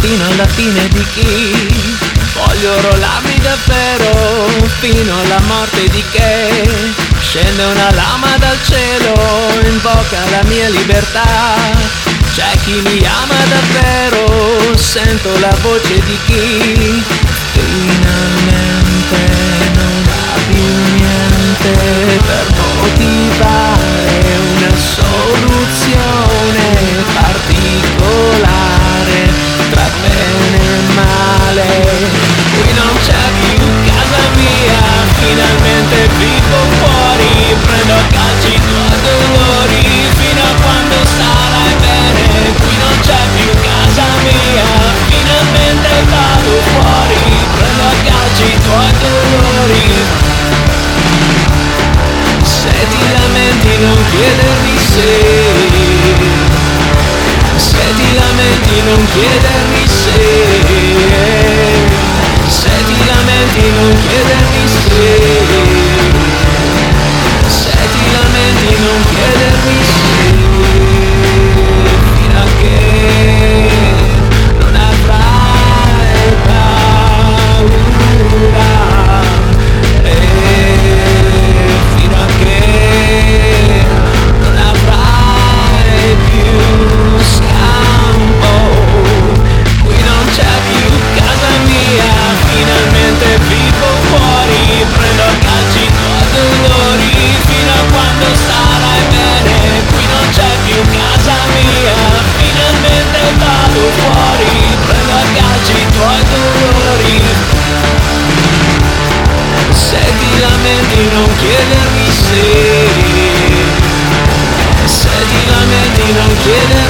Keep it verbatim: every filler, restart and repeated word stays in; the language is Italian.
fino alla fine di chi. Voglio rollarmi davvero fino alla morte di che. Scende una lama dal cielo, invoca la mia libertà. C'è chi mi ama davvero, sento la voce di chi finalmente non ha più niente per motivare una soluzione particolare tra bene e male. Qui non c'è più casa mia, finalmente vivo fuori, prendo a calci i tuoi dolori fino a quando starai bene. Qui non c'è più casa mia, finalmente vado fuori, prendo a calci i tuoi dolori. Se ti lamenti non chiedermi se, se ti lamenti non chiedermi se, se ti lamenti non chiedermi se, se ti lamenti non chiedermi se. Non chiedermi se, se ti lamenti non chiedermi